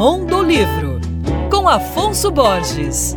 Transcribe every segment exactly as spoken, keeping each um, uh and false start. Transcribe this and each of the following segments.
Mundo Livro, com Afonso Borges.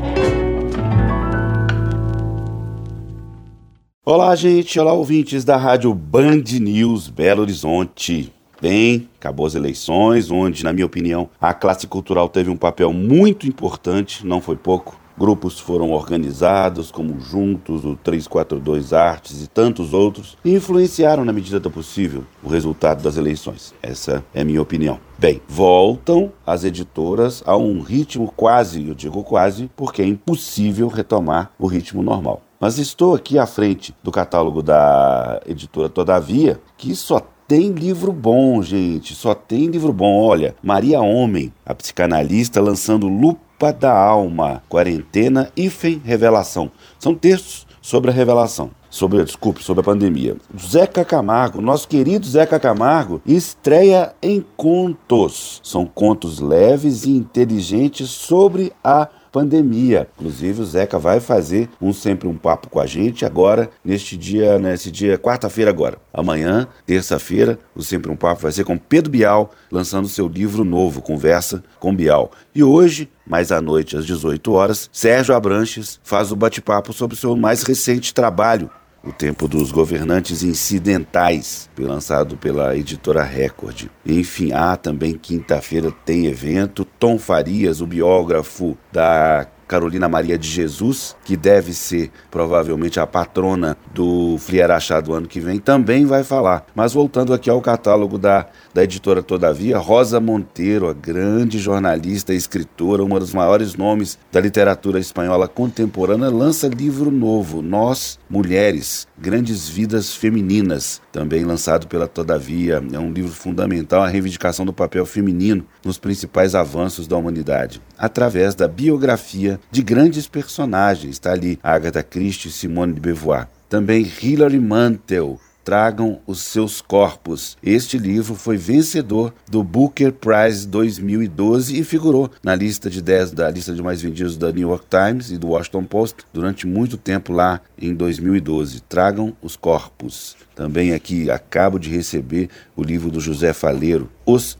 Olá, gente. Olá, ouvintes da Rádio Band News Belo Horizonte. Bem, acabou as eleições, onde, na minha opinião, a classe cultural teve um papel muito importante, não foi pouco. Grupos foram organizados, como Juntos, o trezentos e quarenta e dois Artes e tantos outros, e influenciaram, na medida do possível, o resultado das eleições. Essa é a minha opinião. Bem, voltam as editoras a um ritmo quase, eu digo quase, porque é impossível retomar o ritmo normal. Mas estou aqui à frente do catálogo da editora Todavia, que só tem livro bom, gente, só tem livro bom. Olha, Maria Homem, a psicanalista, lançando Lupa da Alma, Quarentena, hífen, Revelação. São textos sobre a revelação, sobre, desculpe, sobre a pandemia. Zeca Camargo, nosso querido Zeca Camargo, estreia em contos. São contos leves e inteligentes sobre a pandemia. Inclusive o Zeca vai fazer um sempre um papo com a gente agora, neste dia, nesse dia, quarta-feira agora. Amanhã, terça-feira, o Sempre um Papo vai ser com Pedro Bial, lançando seu livro novo, Conversa com Bial. E hoje, mais à noite, às dezoito horas, Sérgio Abranches faz o bate-papo sobre o seu mais recente trabalho, O Tempo dos Governantes Incidentais, lançado pela editora Record. Enfim, há também quinta-feira tem evento. Tom Farias, o biógrafo da Carolina Maria de Jesus, que deve ser provavelmente a patrona do Friarachá do ano que vem, também vai falar. Mas voltando aqui ao catálogo da, da editora Todavia, Rosa Monteiro, a grande jornalista e escritora, uma dos maiores nomes da literatura espanhola contemporânea, lança livro novo, Nós, Mulheres, Grandes Vidas Femininas, também lançado pela Todavia. É um livro fundamental à reivindicação do papel feminino nos principais avanços da humanidade, através da biografia de grandes personagens. Está ali Agatha Christie e Simone de Beauvoir. Também Hilary Mantel, Tragam os Seus Corpos. Este livro foi vencedor do Booker Prize dois mil e doze e figurou na lista de dez da lista de mais vendidos da New York Times e do Washington Post durante muito tempo lá em dois mil e doze. Tragam os Corpos. Também aqui acabo de receber o livro do José Faleiro, Os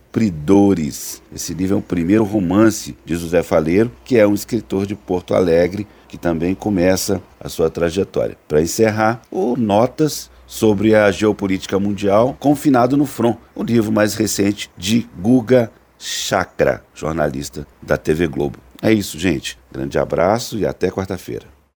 Supridores. Esse livro é o primeiro romance de José Faleiro, que é um escritor de Porto Alegre, que também começa a sua trajetória. Para encerrar, o Notas sobre a Geopolítica Mundial, Confinado no Front, o livro mais recente de Guga Chakra, jornalista da T V Globo. É isso, gente. Grande abraço e até quarta-feira.